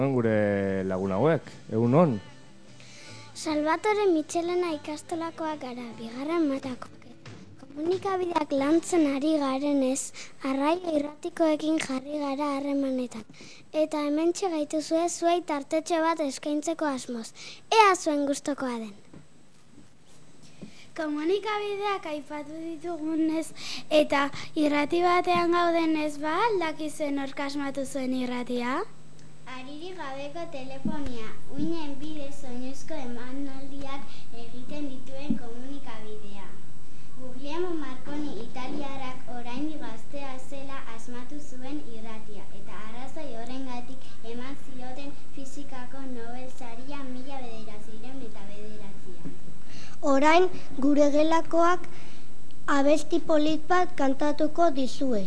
Gure lagun hauek, egun on. Salvatore Michelena ikastolakoak gara, bigarren mailako. Komunikabideak lantzen ari garenez, Arraia Irratikoekin jarri gara harremanetan. Eta hementxe gaituzue zuei tartetxo bat eskaintzeko asmoz. Ea zuen gustokoa den. Komunikabideak aipatu ditugunez eta irrati batean gaudenez aldakizuen orkasmatu zuen irratia? Aririk gabeko telefonia, uinen bidez soinuzko emanaldiak egiten dituen komunikabidea. Guglielmo Marconi italiarrak oraindik gaztea zela asmatu zuen irratia, eta arrazoi horrengatik eman zioten fisikako Nobel saria 1909. Orain gure gelakoak abesti polit bat kantatuko dizue.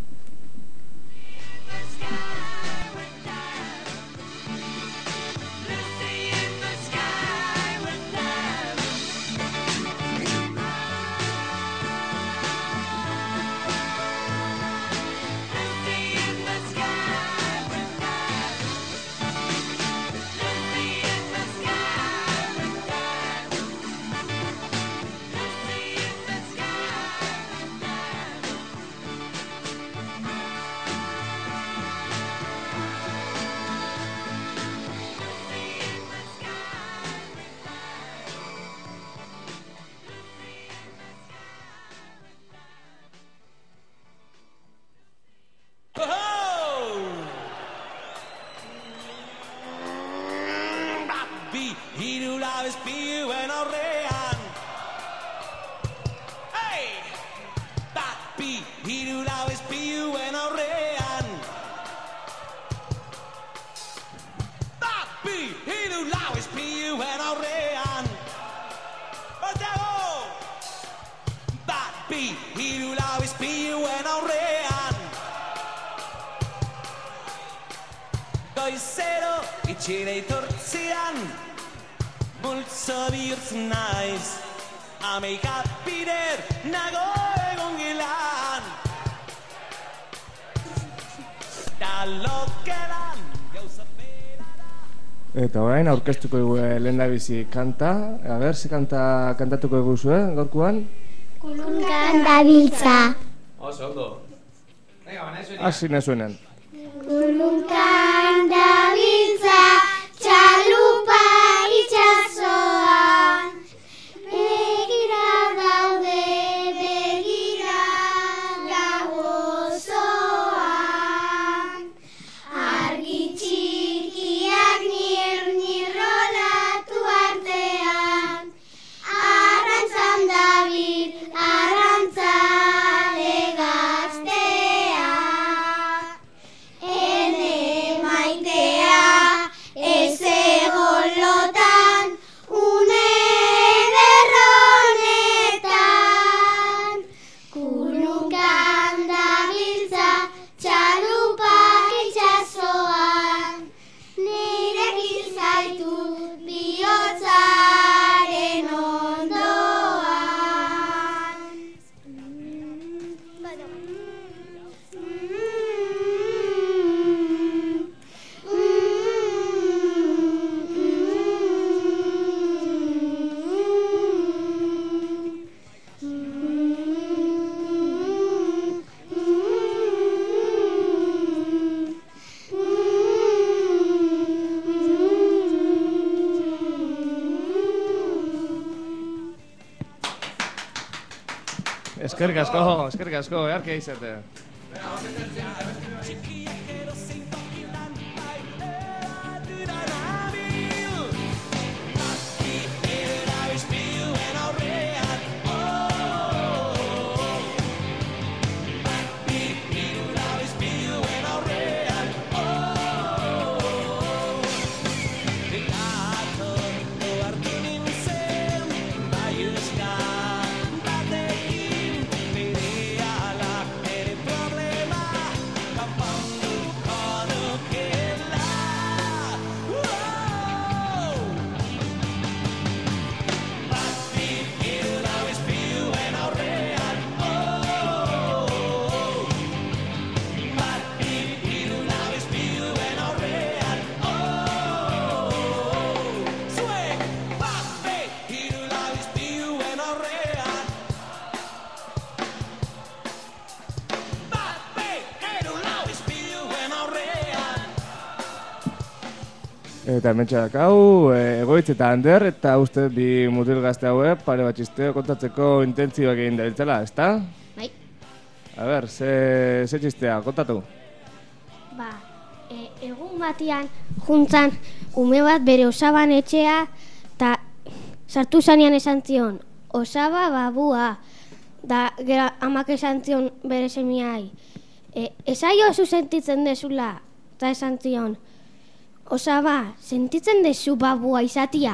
Goizero itxire itortzian multzo bihurtzen naiz, ameika bider nago egon gilan, da lokelan gauza berara. Eta orain aurkeztuko dugu lehendabizi kanta. A ber, ze kantatuko dugu gaurkoan? Kulunkan dabiltza. Oso, ondo. Hasi nezuenean. Kulunkan dabiltza, txalupa itxasoan, begira daude, begira gau osoan. Argi txikiak nir-nirrolatu artean, arrantzan dabil, arrantzale gaztea. Lotan, une derronetan, kulunkan dabiltza, txalupak itxasoan, nirekin zaitut bihotzaren ondoan. Eskerrik asko, eharkia izate. Ere Eta hementxe dakau, Egoitz eta Ander, eta uste bi mutil gazte hauek pare bat txiste kontatzeko intentzioak egin dabiltzela, ezta? Bai. A ber, ze txistea, kontatu? Egun batian juntzan ume bat bere osaban etxea eta sartu zanean esan zion, osaba babua, da gero amak esan zion bere semiai. Esaio zu sentitzen dezula, eta esan zion, osaba, sentitzen dezu babua izatia.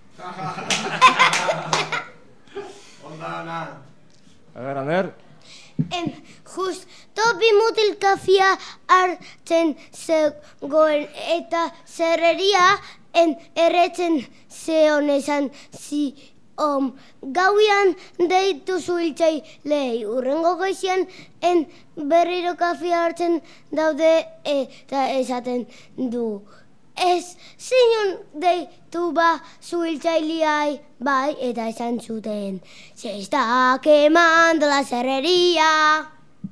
Ondana. A ber, Ander? Justo bi mutil kafia hartzen zegoen eta zerreria erretzen zeon esan zion. Gauian deitu zuhiltzailei urrengo goizian berriro kafia hartzen daude eta esaten du. Ez zinon deitu zuhiltzaileai, bai, eta esan zuten. Se está quemando la serrería.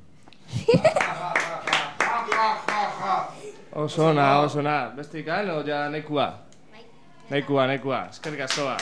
Oso ona. Beste ikan, o ja nahikoa? Nahikoa. Eskerrik askoa.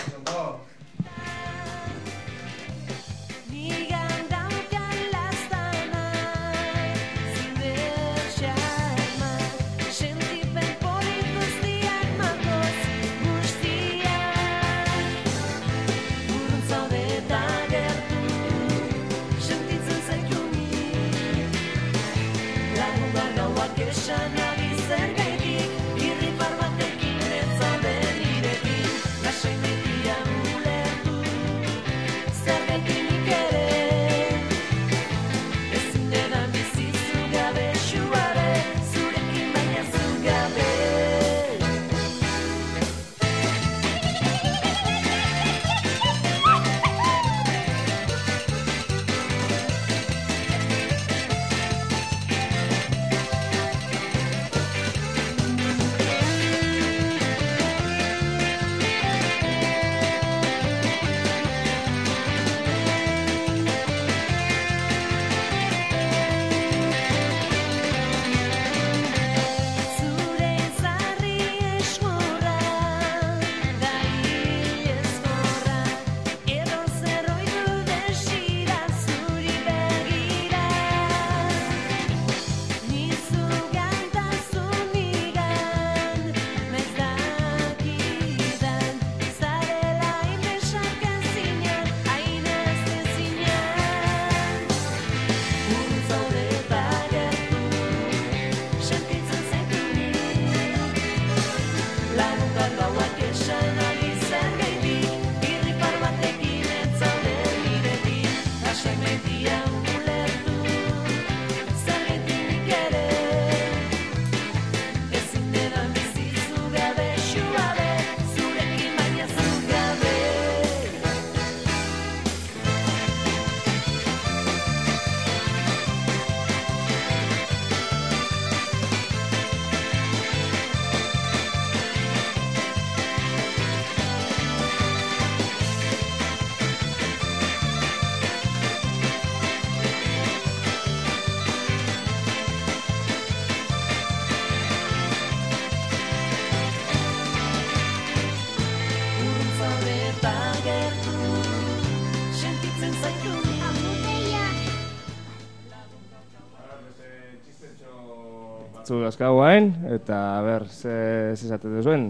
Zu dauzkagu hain, eta ber, ze esate duzuen?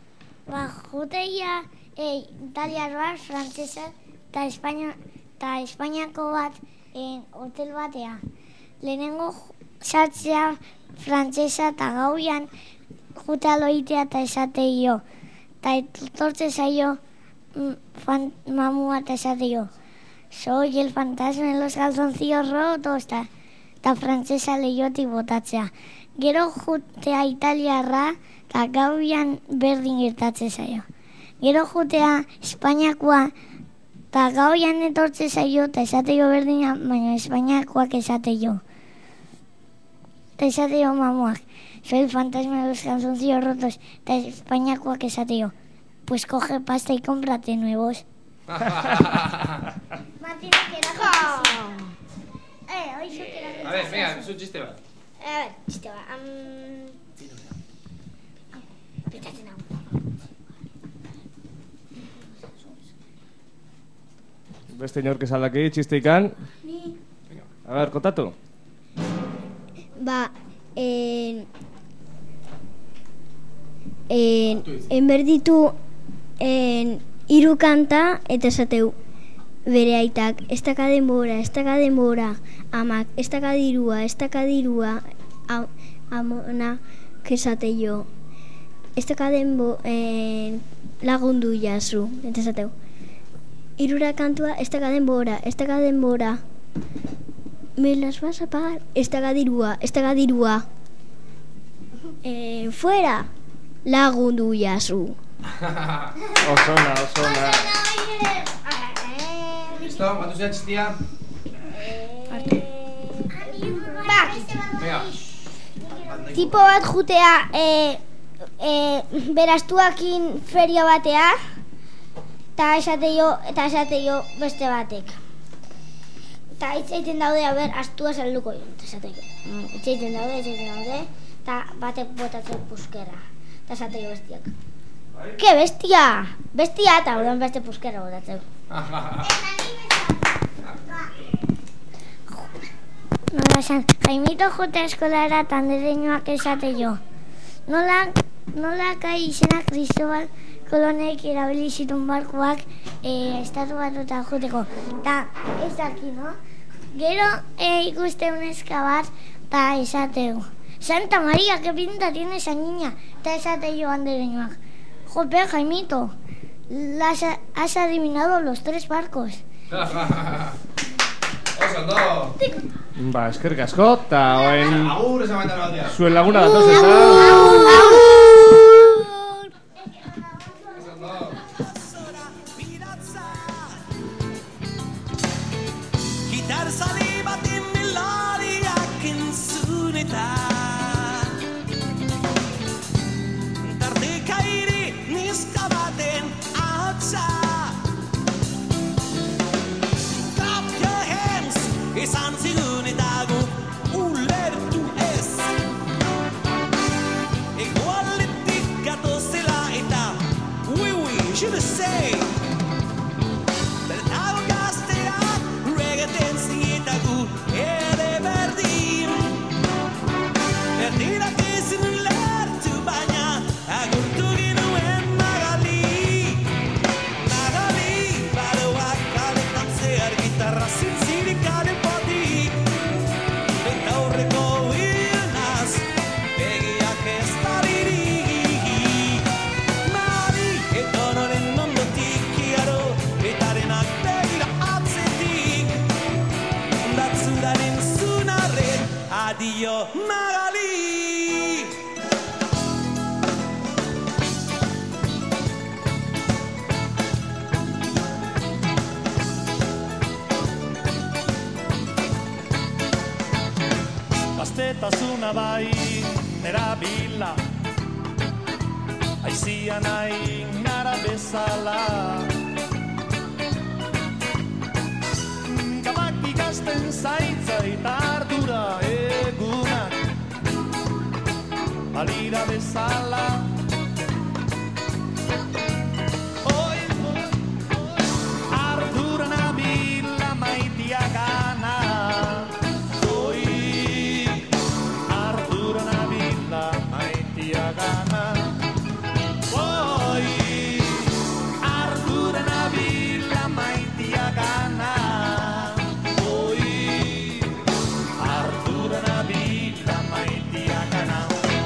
Juteia italiarra, frantzesa eta Espainiako bat hotel batea. Lehenengo sartzea frantzesa eta gauian jute aloitea eta esateio. Eta etortze zaio mamua eta esateio. Soy el fantasma de los calzoncillos rotos eta frantzesa lehiotik botatzea. Gero jutea italiarra eta gauian berdin gertatze zaio. Gero jutea Espainiakoa eta gauian etortze zaio eta esateio berdina, baina Espainiakoak esateio. Eta esateio mamuak. Soy el fantasma de los calzoncillos rotos eta Espainiakoak esateio. Pues coge pasta y cómprate nuevos. Martina, que era Hoy yo quiero... A ver, venga, es un chiste va. A ver, chiste va. Pétate una. Beste inork esaldaki, txisteikan. Ni. A ber, kontatu. Ba, enberditu hiru kanta eta esateu bere aitak, ez daka denbora, amak, ez daka dirua, amona, kesate jo, ez daka lagundu jazu, eta esateu. Hirura kantua, ez daka denbora, me las vas a pagar, ez daka dirua, fuera, lagundu jazu. Osona. Listo, batu zera txistia. Tipo bat jutea berastuakin feria batea eta esate jo beste batek. Eta itzaiten daude, astua salduko jo. Itzaiten daude, eta batek botatzen puskerra. Eta esate jo bestiak. Ke bestia! Bestia eta horren beste puskerra botatzen. Nola esan, Jaimito jota eskolara eta andereñoak esate jo. Nola kai izena Cristobal Kolonek erabili zituen barkuak estatu batuta joteko. Eta ez daki, no? Gero ikuste uneska bat eta esateu. Santa María, que pinta tiene esa niña. Eta esate jo andereñoak. Jope, Jaimito, has adivinado los 3 barcos. Oso, ondo! Ba, eskerrik asko, eta oen... Agur esan baita batea. Zuen laguna datoz eza. Gitar zali batin melodiak entzunetan Tarteka iri nizka baten ahotsa Clap your hands, esan zigun eta guk ulertu ez Egualetik gatozela eta oui, je le sais Bertago gazteak reggaeten zingitagu ere berdin Erdirak ezin lertu baina agurtu ginuen Magali baroak kaletan zehar gitarra zintzirik garen potik Eta horreko ilnaz begiak ez daririk Mari etonoren ondotik iaro etarenak begira atzetik Datzudaren zunarren adio Magali Gaztetasuna bai nerabila Aizia nahi nara bezala Kabak ikasten zaitza eta ardura egunak Balira bezala Ardura nabila maitia gana Ardura nabila maitia gana Ardura nabila maitia gana Ardura nabila maitia gana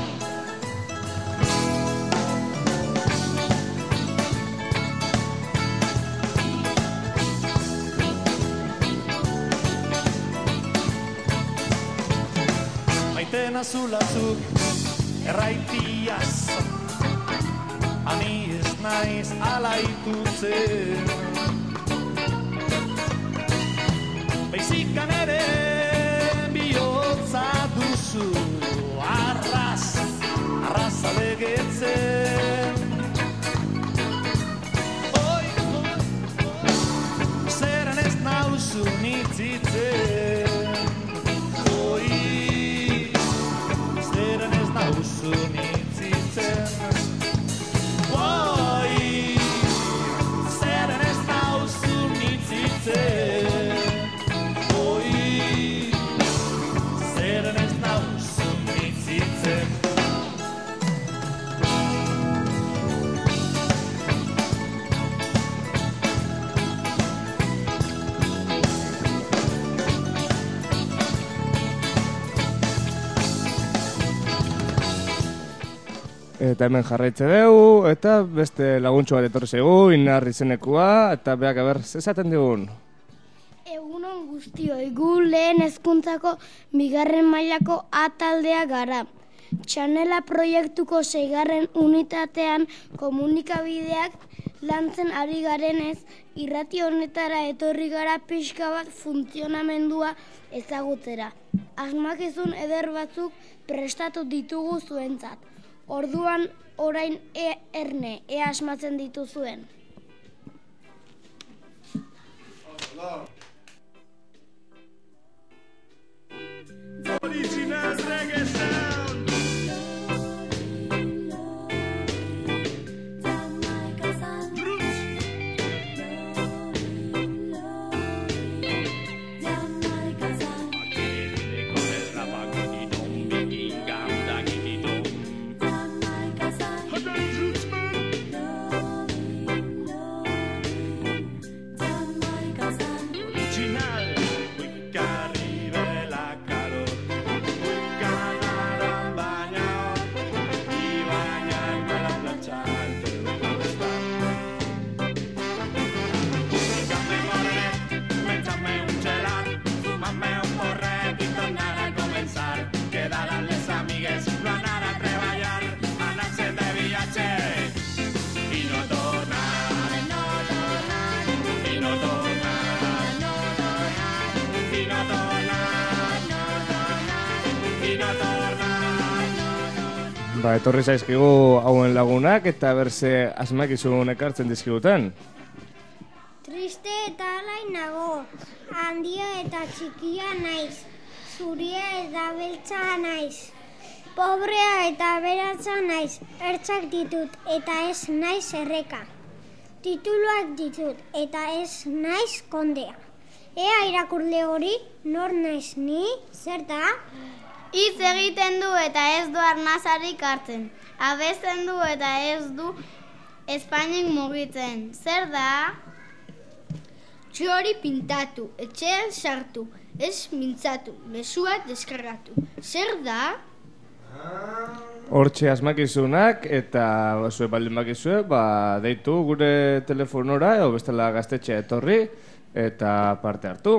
Maite nazulazuk erraitiaz Ani ez naiz ala ikutzen Baizikan ere bihotza duzu Arraz alegetzen Zeren ez nauzu nitzitzen Zeren ez nauzu nitzitzen Zeren ez nauzu nitzitzen Eta hemen jarraitze dugu, eta beste laguntxo bat etorri zaigu, Inar izenekua, eta beak aber, zezaten digun? Egunon guztioi, gu lehen hezkuntzako bigarren mailako A taldea gara. Txanela proiektuko 6. unitatean komunikabideak lantzen ari garenez, irrati honetara etorri gara pixka bat funtzionamendua ezagutzera. Asmakizun eder batzuk prestatu ditugu zuentzat. Orduan orain erne, ea asmatzen dituzuen. Original reggae sound. Etorri zaizkigu hauen lagunak eta berze asmakizun ekartzen dizkiguten. Triste eta alain nago, handia eta txikia naiz, zuria eta beltza naiz, pobrea eta beratza naiz, ertzak ditut eta ez naiz erreka, tituluak ditut eta ez naiz kondea. Ea irakurle hori, nor naiz ni, zer da? Hitz egiten du eta ez du arnazarik hartzen. Abesten du eta ez du Espainik mugitzen. Zer da? Txori pintatu, etxean sartu, ez mintzatu, mesua deskargatu. Zer da? Hortxe asmakizunak eta zue baldin bakizue, deitu gure telefonora edo bestela gaztetxea etorri eta parte hartu.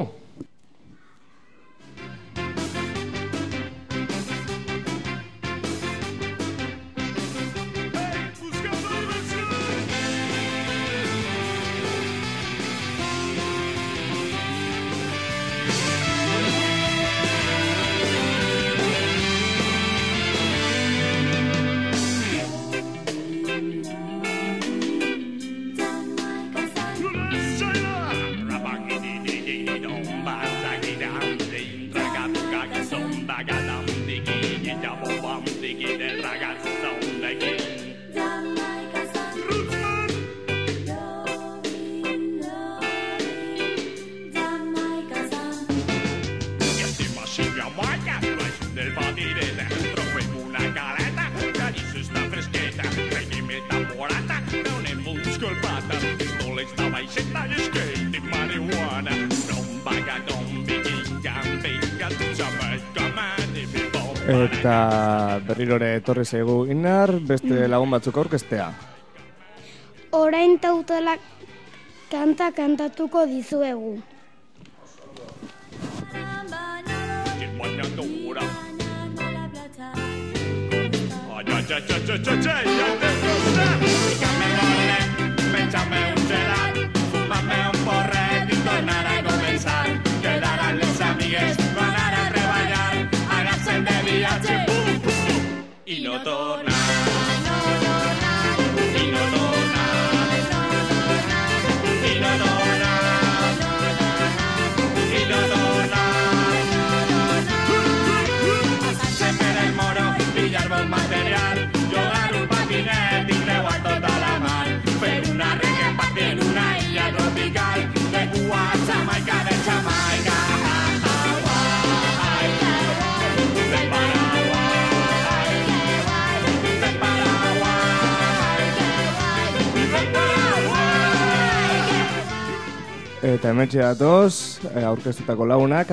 Eta berrirore etorri zaigu Inar, beste lagun batzuk aurkeztea. Orain Tautolak kanta kantatuko dizuegu. Y no torna. Material, jugar un patinet y creu a tota la mar, fer una reggae party en una illa tropical, de Cuba a Jamaica, de Jamaica a Hawaii, de Paraguay, de Paraguay, de Paraguay. Eta hementxe datoz, aurkeztutako lagunak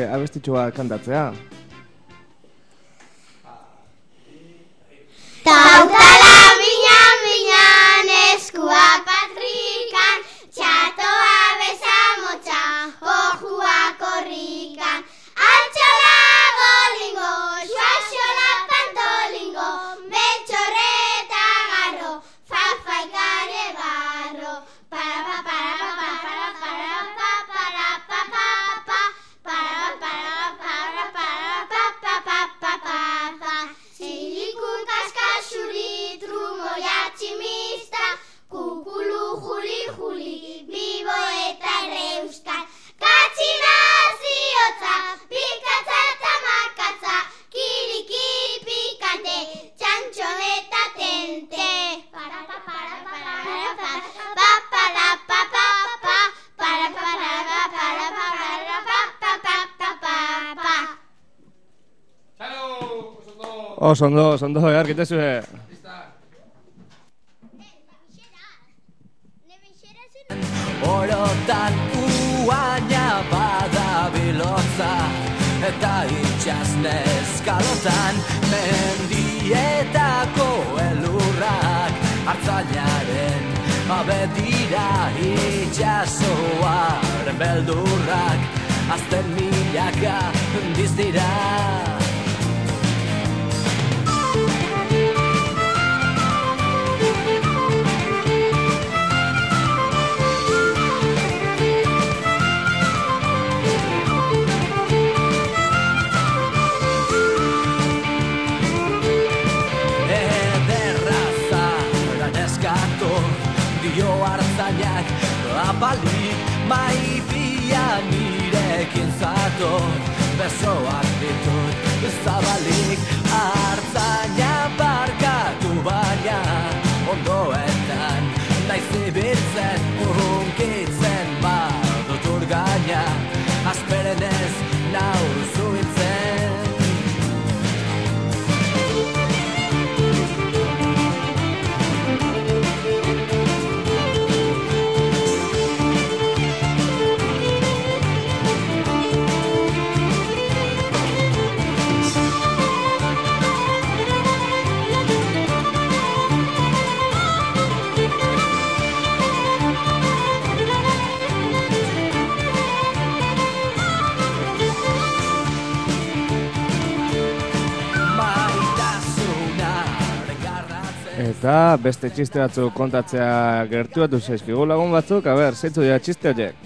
abestitxua kantatzea. Ta Autala binan eskua patrikan, txatoa bezamotxan, ojua korrikan. Altxola golingo, xuaxola pantolingo, betxorreta garro, fafaikare barro. Para Zirikun kaskasuri, trumoia tximista, kukulu juli, bibo eta ere euskal. Katxina ziotza, pikatza eta makatza, kirikiri pikante, txantxo eta tente. Oso ondo, argitezue. Orotan uaina badabilotza, eta itxas neskalotan mendietako elurrak hartzailaren abedira itxasoaren beldurrak azten milaka diztira. Dio hartzainak apalik, maipia nirekin zato, besoak ditut zabalik. Hartzaina barkatu baina ondoetan naiz ibiltzen, hunkitzen badut urgaina, asperenez nau zuhiltzen. Eta beste txiste batzuk kontatzea gertuatu zaizkigu lagun batzuk, zeitzu dira txiste horiek?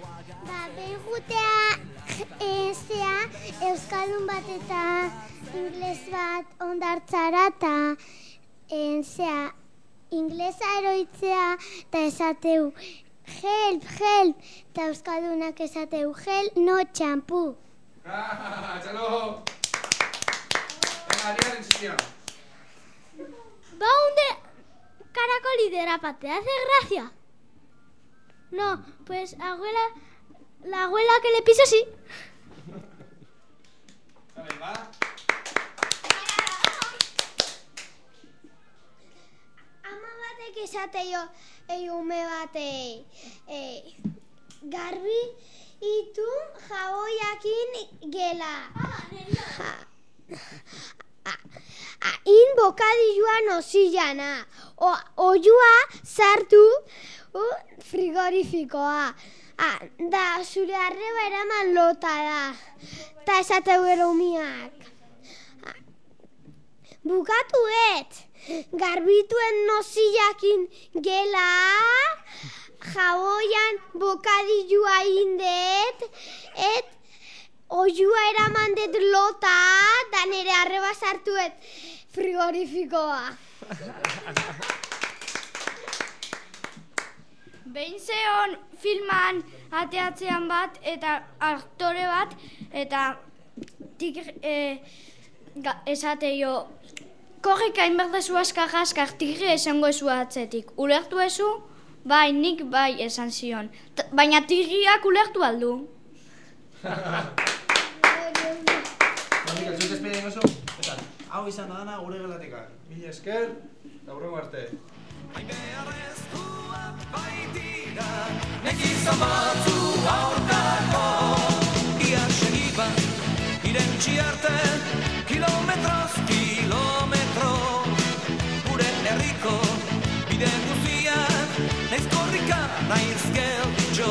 Behutea zea euskaldun bat eta ingles bat ondartzara eta zea inglesa eroitzea eta esateu help, eta euskaldunak esateu help, no shampoo. Txalo! Venga, liaren txistia. ¿Va un caracol y derapa? ¿Te hace gracia? No, pues la abuela que le pisa sí. Ama batek esateio ume bate garbi itu jaboiakin gela. In bokadilluan osillana, oiua sartu frigorifikoa. Da, zure arreba eraman lota da. Ta esateu eromiak. Bukatuet, garbituen nosillakin gela, jaboian bokadillua indet, et oiua eraman det lota, da nere arreba sartuet frigorifikoa. Behin zeon filman ateatzean bat eta aktore bat eta esateio korrika inberdezu askar tigre esango ezu atzetik. Ulertu ezu? Bai, nik bai esan zion. Baina tigriak ulertu aldu. Zut espedien oso? Hau izan dana gure gelatika. Mila esker, eta hurrengo arte. Baitira, nekizan batzu aurkako ia segiban, irentxi arte, kilometro bide guziak, naiz korrika, naiz gelditxo.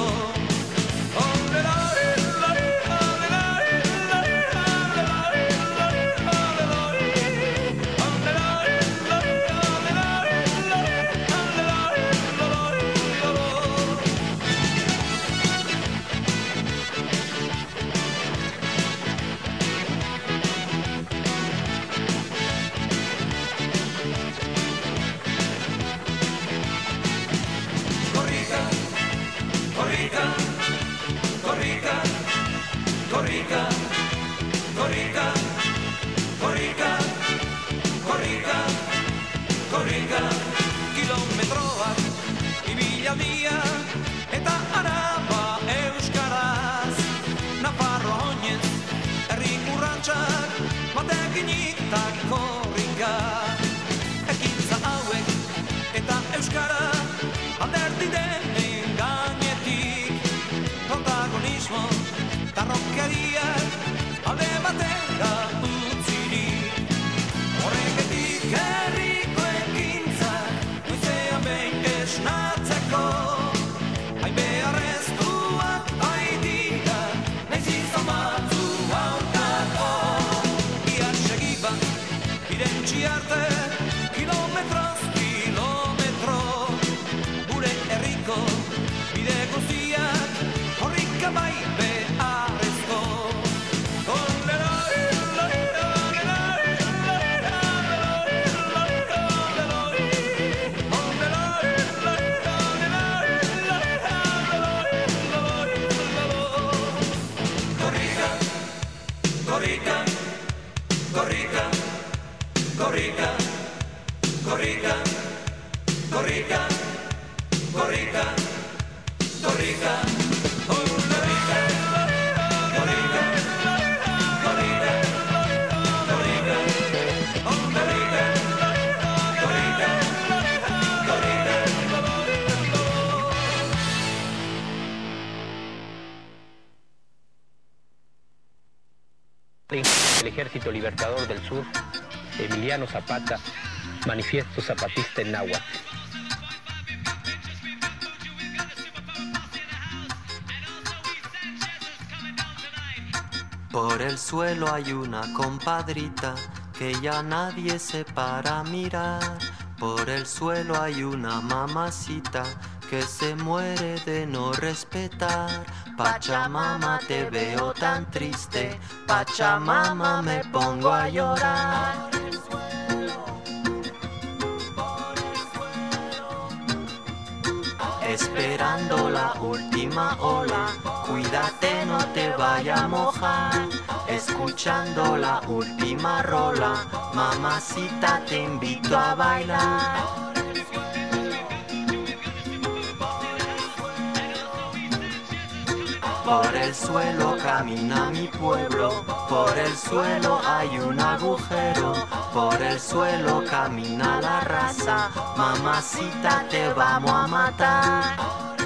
Korrika, kilometroak ibilaldia eta araba euskaraz. Nafarroa oinez, herri urrantxak, batekinik ta korrika. Ekintza hauek eta euskara, alderdi denen gainetik. Protagonismo, tarrokeriak, alde batera utzirik. Horregatik herriko ekintzak, goizean behin esnatzeko. Hain beharrezkoak baitira, naiz izan batzu aurkako. Iaz segi bat, irentsi arte, kilometroz kilometro. Gure herriko bide guztiak, korrika bai beharrezko. Korrika, korrika, korrika, korrika, korrika, El Ejército Libertador del Sur, Emiliano Zapata, Manifiesto Zapatista en náhuatl. Por el suelo hay una compadrita que ya nadie se para a mirar. Por el suelo hay una mamacita que se muere de no respetar. Pachamama, te veo tan triste, Pachamama, me pongo a llorar. Esperando la última ola, cuídate no te vaya a mojar. Escuchando la última rola, mamacita te invito a bailar. Por el suelo camina mi pueblo, por el suelo hay un agujero, por el suelo camina la raza, mamacita te vamos a matar.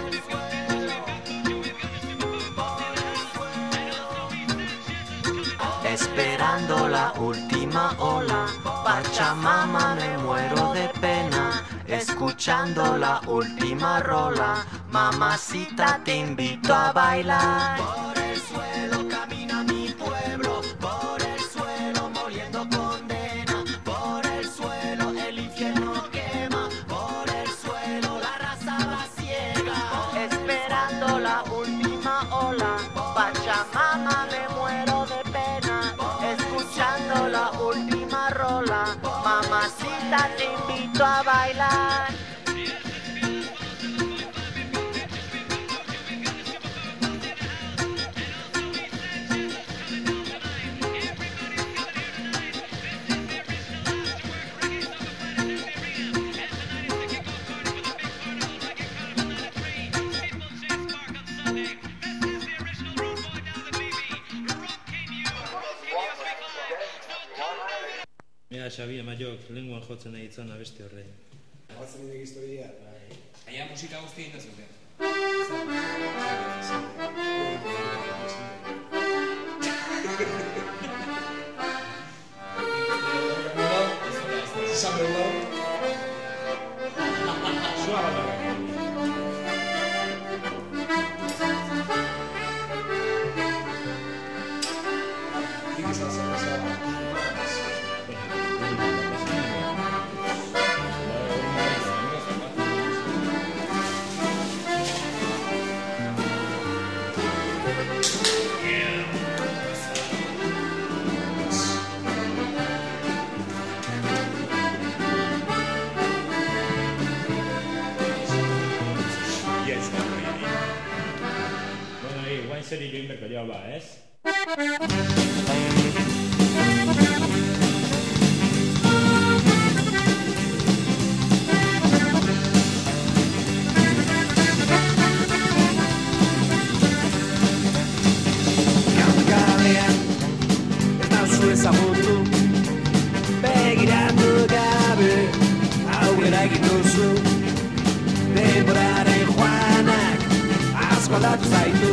Esperando la última ola, Pachamama, me muero de pena. Escuchando la última rola, mamacita te invito a bailar. Por el suelo camina mi pueblo, por el suelo moliendo condena, por el suelo el infierno quema, por el suelo la raza va ciega. Esperando la última ola, Pachamama, me muero de pena. Escuchando la última rola, mamacita te invito a bailar. Mira, Xabi, emaiok, lenguan jotzen egitzen abesti horrein. Batzen nire historia. Aia musika guzti egin da zuten. Zan zerik egin berko jau ba, ez? Galean, ez nauzu ezagutu, begiratu gabe, aurrera egin duzu, denboraren joanak, asko aldatu zaitu.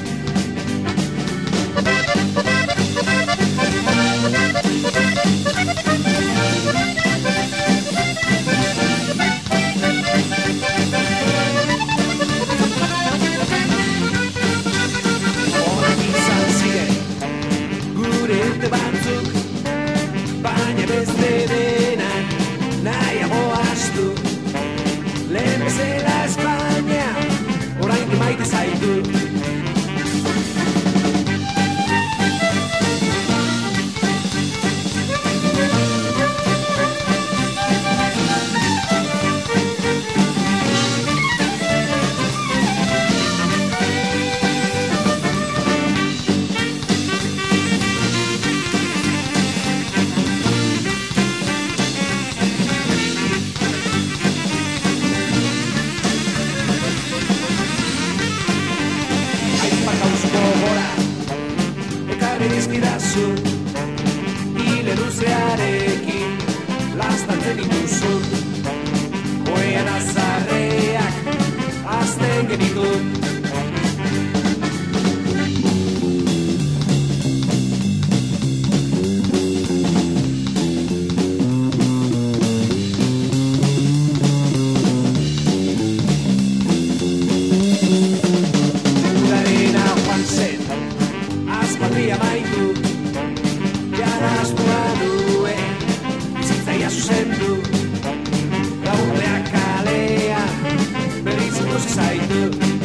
Onak izan ziren, gure urte batzuk, baina beste denak nahiago astu. Lehen bezala Espainia, orain maite zaitu. Izkidazu, hile luzearekin lastantzen dituzu. Oean azarreak azten genitu. Udarena joan zen, aspaldi amaitu, jara asmoa duen, bizitzaia zuzendu. Gaurreak kalea, berriz ikusi zaitu.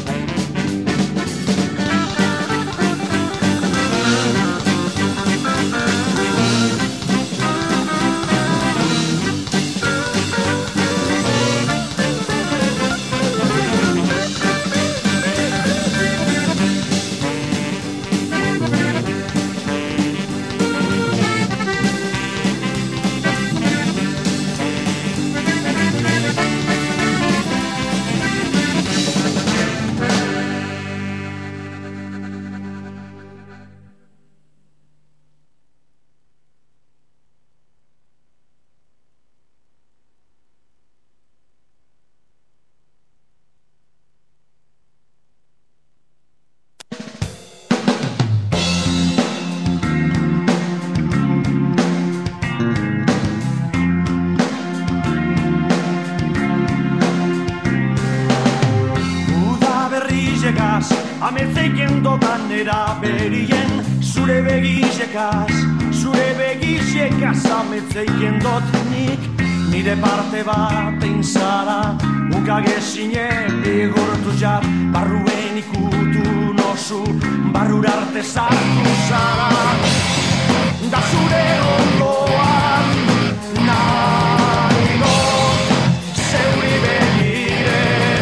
Ametzeien dotan eraberien, zure begizekaz ametzeien dot nik. Nire parte batein zara, ukagezinen igortu jat, barruen ikutu nozu, barrura arte zartu zara. Da zure ondoan, nahi dut, zeuri begire.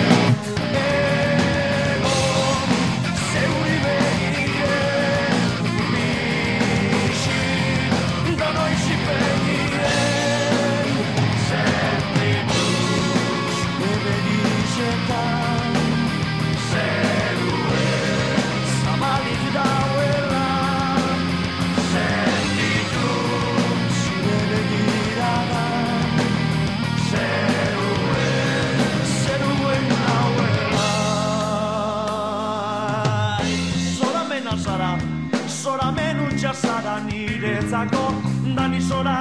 Zara niretzako, dani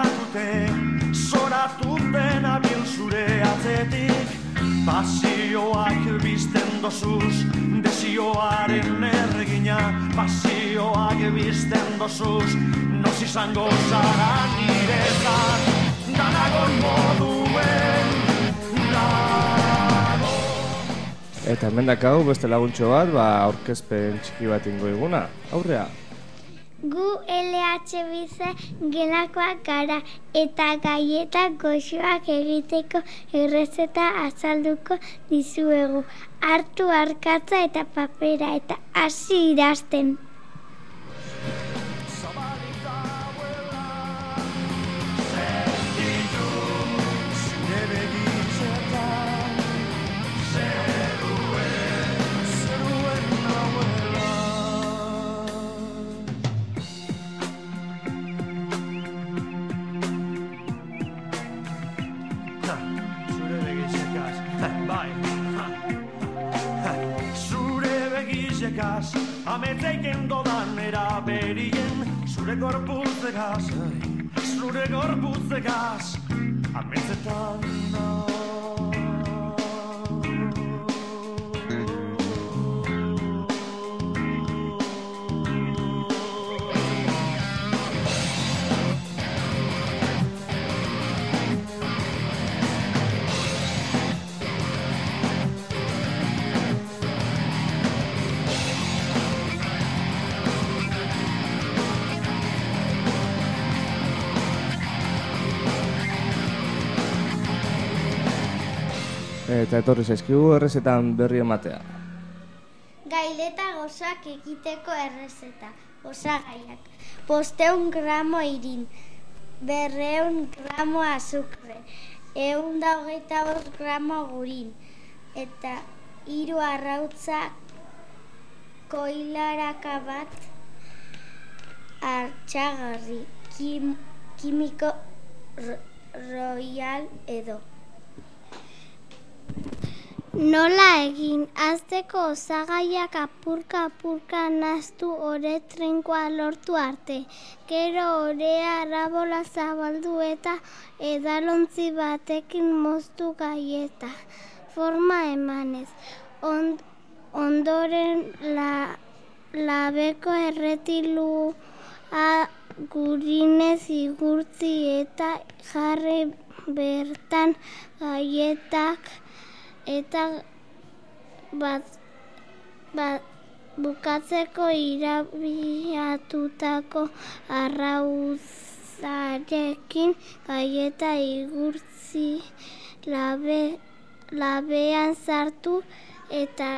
zoratute nabil zure atzetik. Pasioak bizten dozuz, desioaren erregina. Pasioak bizten dozuz, noz izango zara niretzat, danagon moduen nago. Eta hemen dakau beste laguntxo bat, aurkezpen txiki bat ingo iguna. Aurrea! Gu LH gelakoak gara eta gaietak goxoak egiteko errezeta azalduko dizuegu. Hartu arkatza eta papera eta hasi idazten. Ameteiken dodan eraberien zure gorputzegaz ametzetan Eta etorri zaizkigu errezetan berri ematea. Gaileta gozoak egiteko errezeta. Osagaiak. 500 gramo irin, 200 gramo azukre, 125 gramo gurin, eta 3 arrautza koilaraka bat hartxagarri, kimiko royal edo. Nola egin, hasteko osagaiak apurka nahastu ore trinkoa lortu arte. Gero orea arabola zabaldu eta edalontzi batekin moztu gaieta. Forma emanez. Ondoren labeko erretilua gurinez igurtzi eta jarri bertan gaietak eta bukatzeko irabiatutako arrauzarekin gaieta igurtzi labean sartu eta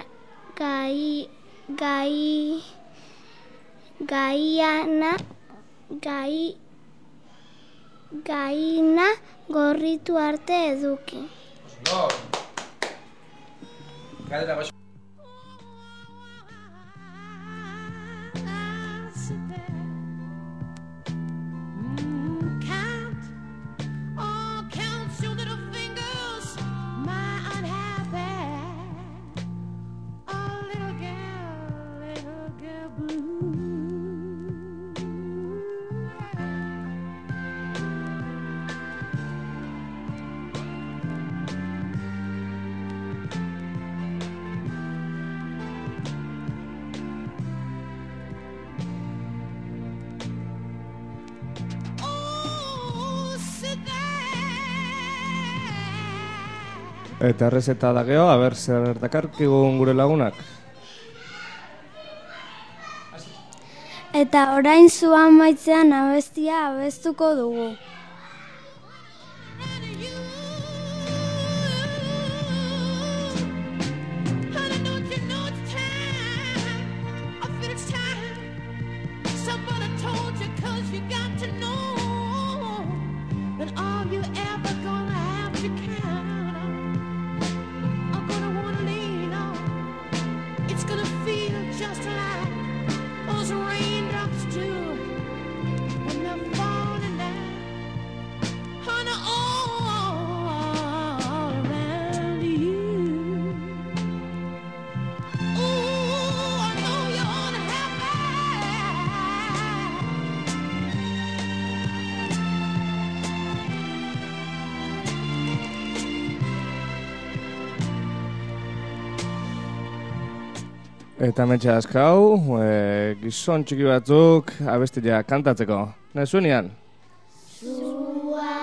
gaina gorritu arte eduki. No. Galdera baixo. Eta errezeta da geho, aber zer dakarkigun gure lagunak. Eta orain zua maitzean abestia abestuko dugu. Eta metxe askau, gizon txiki batzuk abestia kantatzeko. Nahi zuenian? Zua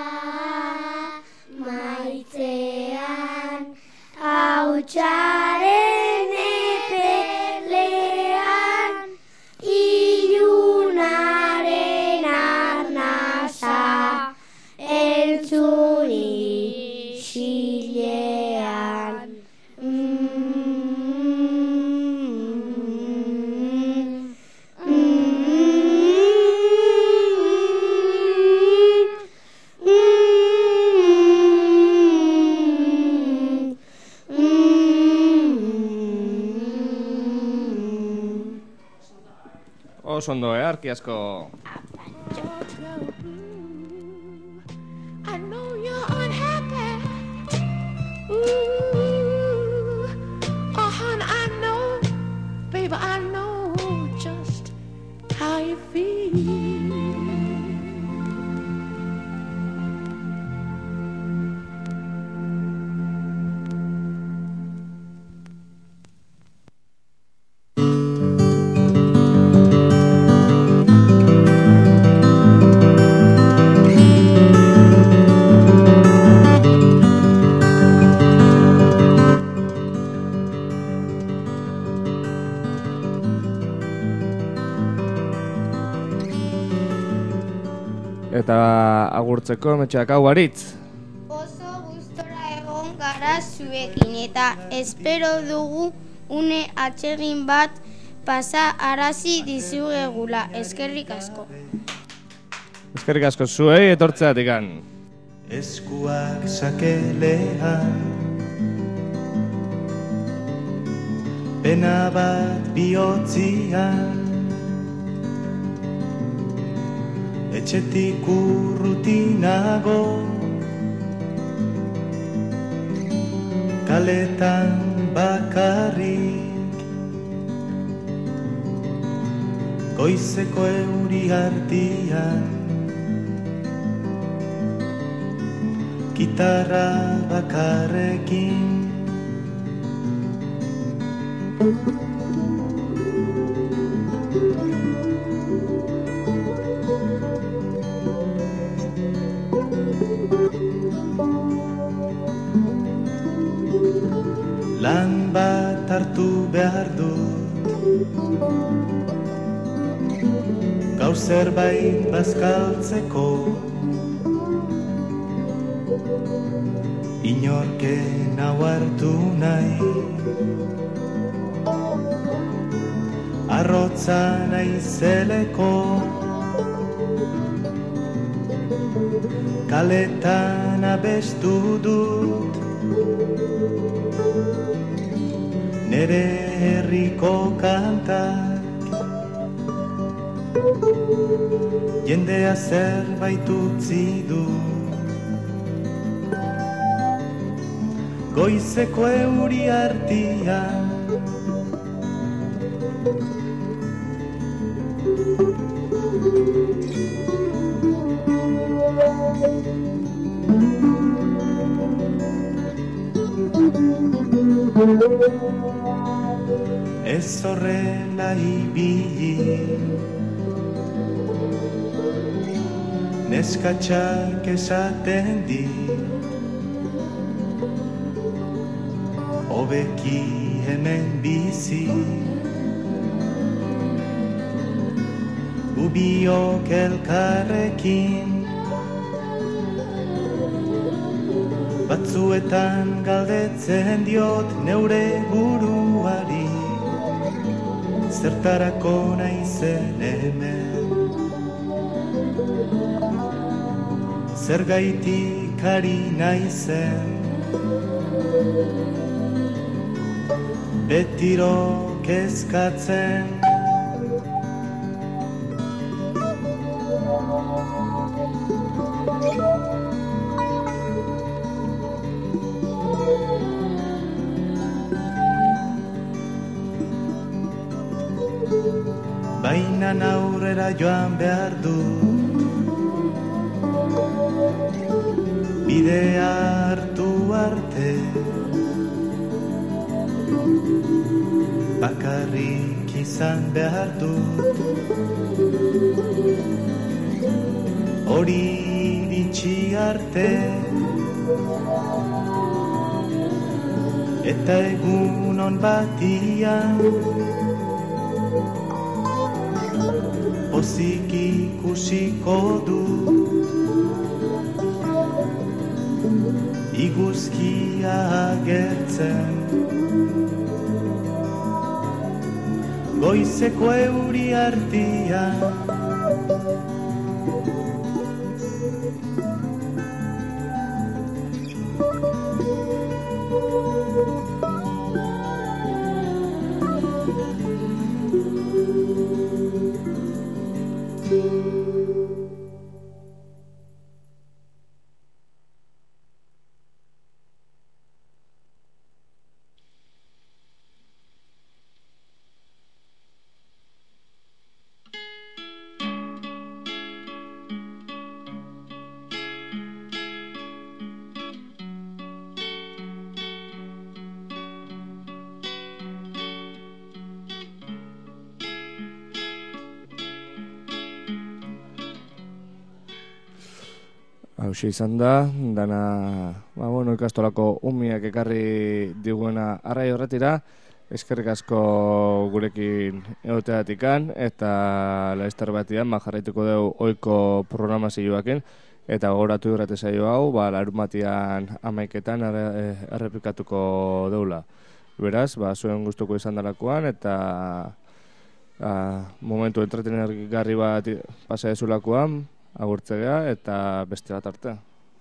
maitzean hautsaren epelean iluna oso ondo, arki asko. I know you're unhappy. Ooh, oh, hon, I know, baby, I know just how you feel. Eta agurtzeko metxeak hau aritz. Oso gustora egon gara zuekin eta espero dugu une atsegin bat pasa arazi dizugegula. Eskerrik asko. Eskerrik asko zuei etortzeatikan. Eskuak sakelean pena bat bihotzian etxetik urrutinago kaletan bakarrik goizeko euri artean gitarra bakarrekin lan bat hartu behar dut gau zerbait bazkaltzeko inorken hau hartu nahi arrotza naizeleko kaletan abestu dut nere herriko kantak jendea zerbait utzi du goizeko euri artean ez horrela ibili neskatxak esaten di hobeki hemen bizi ubiok elkarrekin batzuetan galdetzen diot neure buruari zertarako naizen hemen zergaitik ari naizen betiro kezkatzen baina aurrera joan behar du bidea hartu arte bakarrik izan behar du hori iritsi arte eta egun on batian pozik ikusiko du iguzkia agertzen goizeko euri artean Hauxe izan da, dana, ikastolako umiak ekarri diguena arrai horretira, eskerrik asko gurekin egoteatikan, eta laiztar batian jarraituko dugu ohiko programazioakin, eta gogoratu irrate saio hau, larunbatian 11etan errepikatuko deula. Beraz, zuen gustuko izan delakoan, eta momentu entretenergarri bat pasa dezulakoan, agurtzea eta beste bat arte.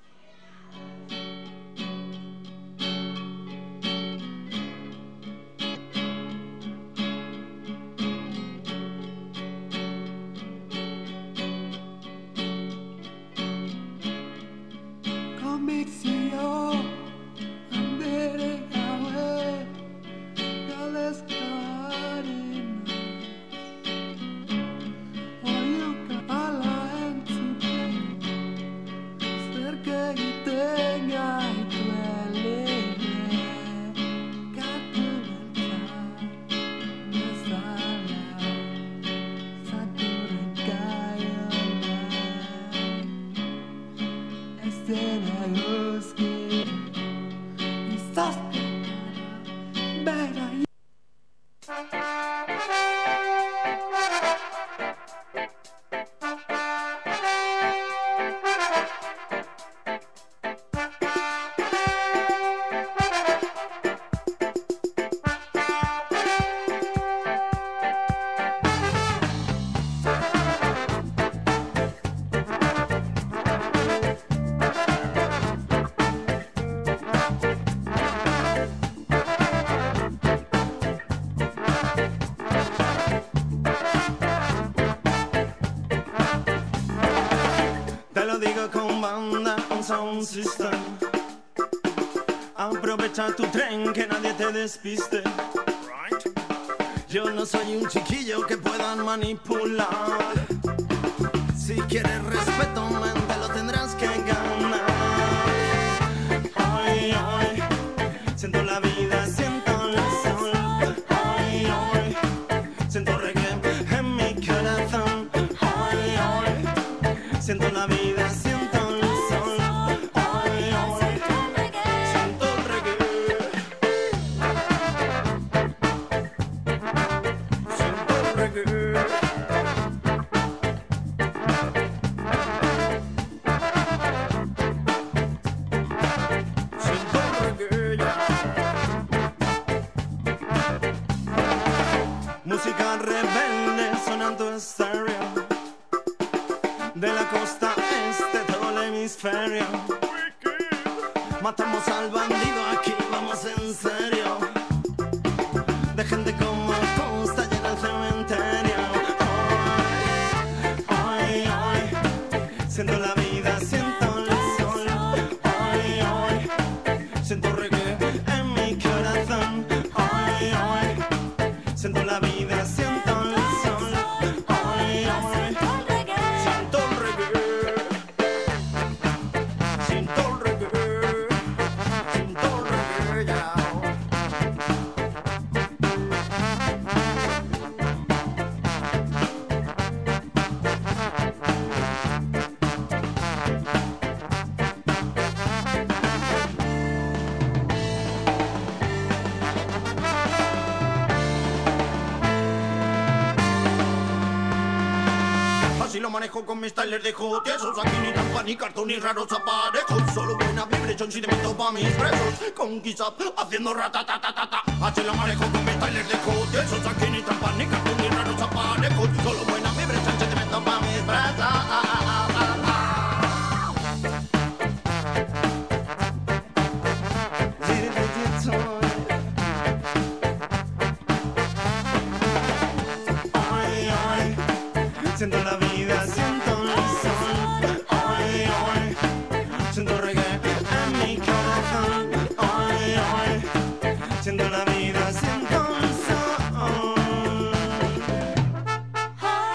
Sound system. Aprovecha tu tren, que nadie te despiste. Yo no soy un chiquillo que puedan manipular. Si quieres respeto, te lo tendrás que ganar. Ay, ay, siento la vida, siento el sol. Ay, ay, siento reggae en mi corazón. Ay, ay, siento la vida, siento música rebelde sonando estéreo. De la costa este todo el hemisferio. Matamos al bandido, aquí vamos en serio. De gente como tú está llena el cementerio. Ay, ay, ay, siento la vida, siento el sol. Ay, ay, siento reggae en mi corazón. Ay, ay, siento la vida, siento el sol. Ay, ay, siento el reggae. Siento el reggae. Siento el reggae, ya. Así lo manejo con mis styles de hot. Esos aquí ni trampa ni cartón ni raros aparejos. Solo buena vibration si te meto pa' mis presos. Con Kizap haciendo ratatatatata. Así lo manejo con mis styles de hot. Esos aquí ni trampa ni cartón ni raros aparejos. Solo buena vibration si te meto pa' mis presos. Ay, ay, siento la vida, siento el sol. Ay, ay, siento reggae en mi corazón. Ay, ay, siento la vida, siento el sol.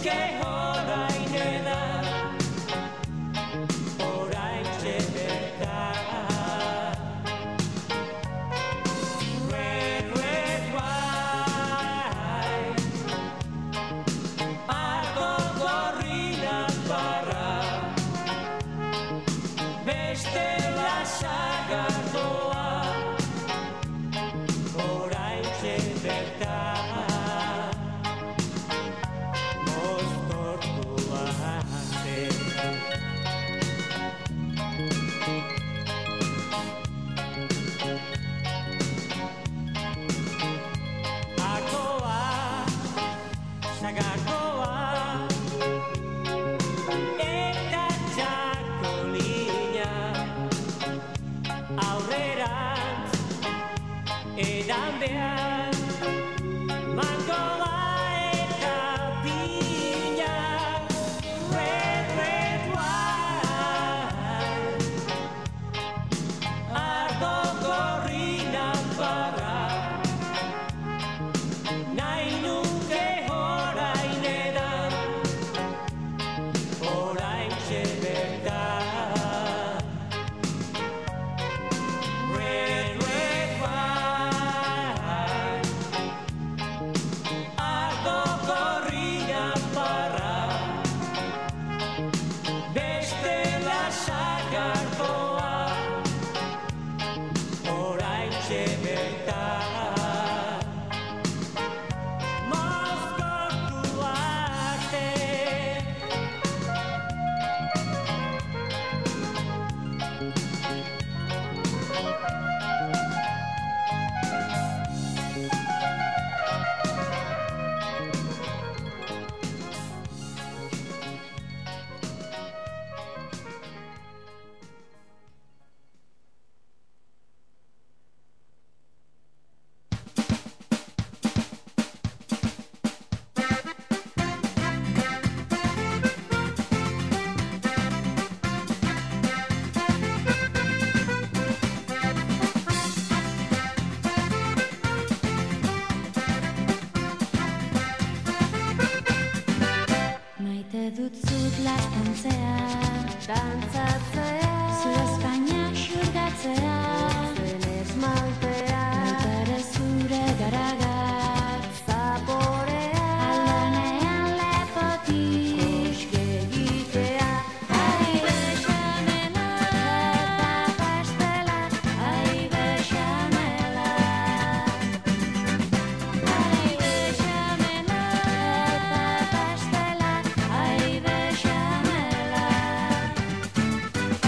nuke orain edan, orain txebertan. Red, red wine, ardo gorrilan barra, bestela sagardoa, orain txebertan. Moztortua arte. Ardoa, sagardoa, eta txakolina, aurrerantz, edan behar, mangoa eta pina. Red, red wine, ardo gorrinan barra, nahi nuke orain edan, orain txebertan. Red, red wine, ardo gorrinan barra, bestela sagardoa, orain txebertan. Mozkortu arte. Maite dut zut laztantzea, dantzatzea, zure espainak xurgatzea, zen esmaltea, baita ere zure garagar, zaporea, aldenean lepotik, koske egitea, ai bexamela, eta pastela, ai bexamela. Ai bexamela, eta pastela, ai bexamela.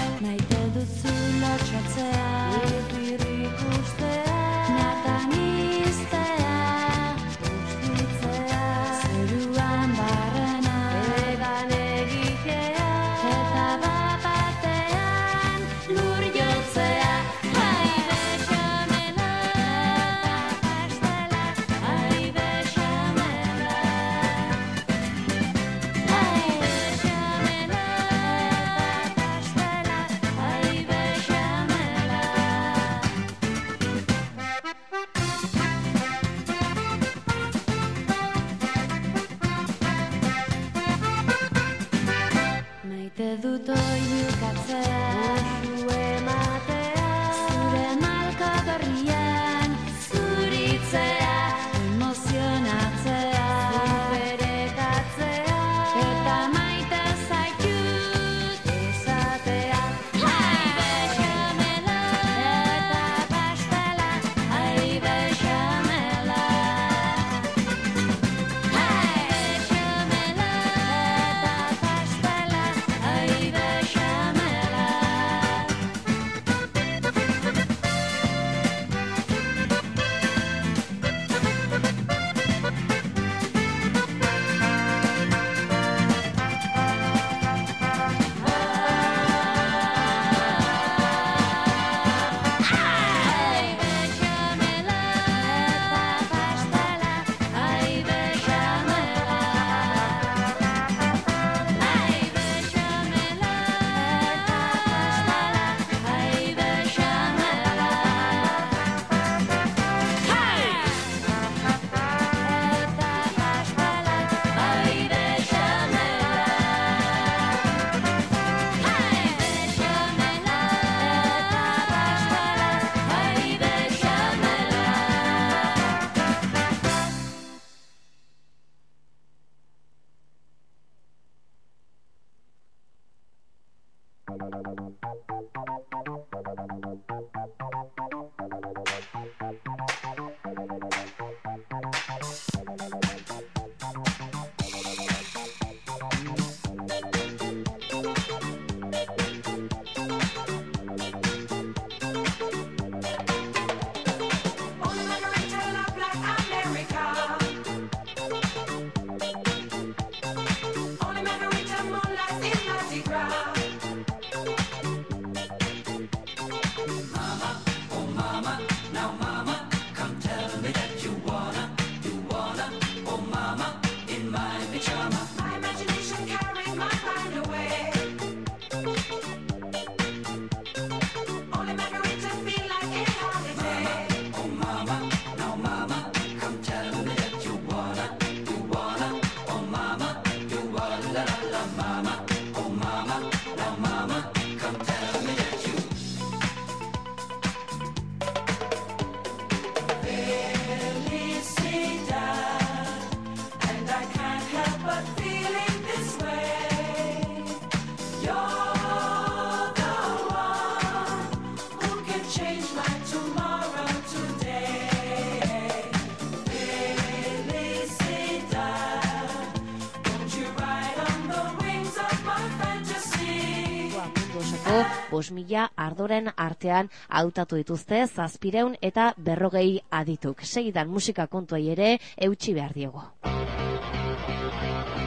egiteko 5.000 ardoren artean hautatu dituzte 700 eta 40 adituk. Segidan musika kontuei ere eutsi behar diego.